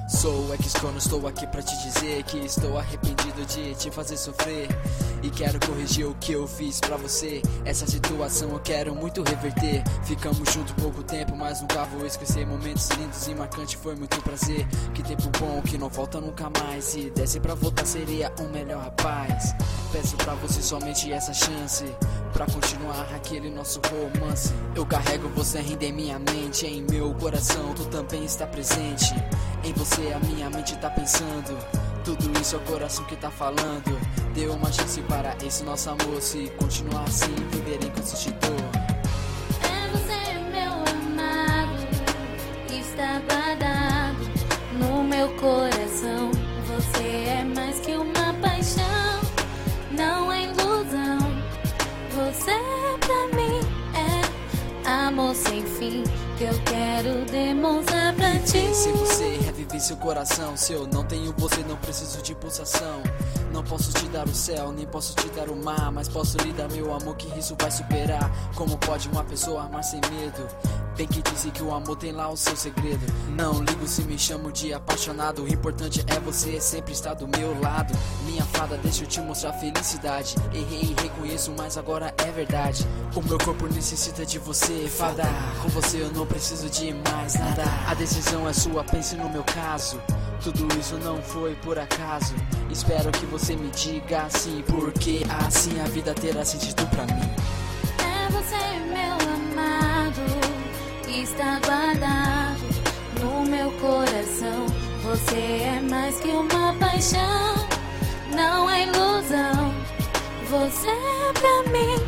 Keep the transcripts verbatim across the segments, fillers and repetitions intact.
Sou ex-crono, estou aqui pra te dizer que estou arrependido de te fazer sofrer e quero corrigir o que eu fiz pra você. Essa situação eu quero muito reverter. Ficamos juntos pouco tempo, mas nunca vou esquecer. Momentos lindos e marcantes, foi muito prazer. Que tempo bom que não volta nunca mais. Se desse pra voltar seria um melhor rapaz. Peço pra você somente essa chance pra continuar aquele nosso romance. Eu carrego você ainda em minha mente, em meu coração tu também está presente. Em você a minha mente tá pensando, tudo isso é o coração que tá falando. Dê uma chance para esse nosso amor, se continuar assim viverei com esse dor. É você meu amado, está guardado no meu coração. Você é mais que uma paixão, não é ilusão. Você pra mim é amor sem fim, que eu quero demonstrar pra ti. Sem você, reviver seu coração. Se eu não tenho você, não preciso de pulsação. Não posso te dar o céu, nem posso te dar o mar, mas posso lhe dar meu amor, que isso vai superar. Como pode uma pessoa amar sem medo? Bem que dizem que o amor tem lá o seu segredo. Não ligo se me chamo de apaixonado, o importante é você sempre estar do meu lado. Minha fada, deixa eu te mostrar felicidade. Errei e reconheço, mas agora é verdade. O meu corpo necessita de você, fada. Com você eu não preciso de mais nada. A decisão é sua, pense no meu caso. Tudo isso não foi por acaso. Espero que você me diga assim, porque assim a vida terá sentido pra mim. É você meu amado, está guardado no meu coração. Você é mais que uma paixão, não é ilusão. Você pra mim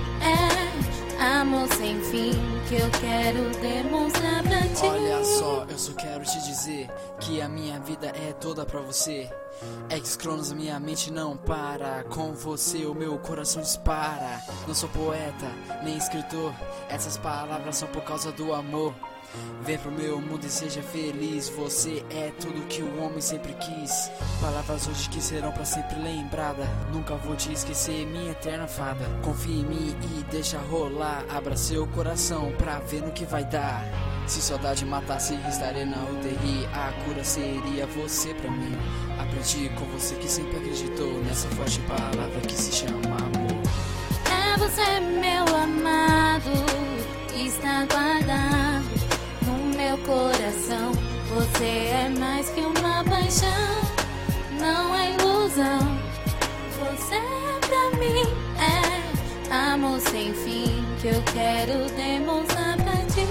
é amor sem fim, que eu quero demonstrar pra ti. Olha só, eu só quero te dizer que a minha vida é toda pra você. Ex-cronos, minha mente não para. Com você o meu coração dispara. Não sou poeta, nem escritor, essas palavras são por causa do amor. Vem pro meu mundo e seja feliz. Você é tudo que o homem sempre quis. Palavras hoje que serão pra sempre lembrada. Nunca vou te esquecer, minha eterna fada. Confia em mim e deixa rolar. Abra seu coração pra ver no que vai dar. Se saudade matasse, estaria na U T I. A cura seria você pra mim. Aprendi com você que sempre acreditou nessa forte palavra que se chama amor. É você meu amado, está guardado no meu coração. Você é mais que uma paixão, não é ilusão. Você pra mim é amor sem fim, que eu quero demonstrar pra ti.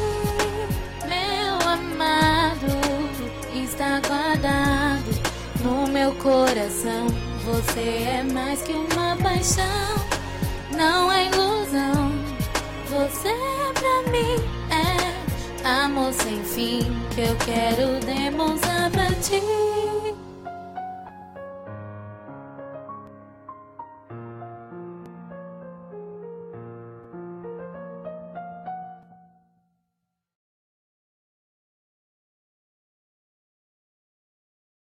Meu amado, está guardado no meu coração. Você é mais que uma paixão, não é ilusão. Você pra mim é amor sem fim, que eu quero demonstrar pra ti.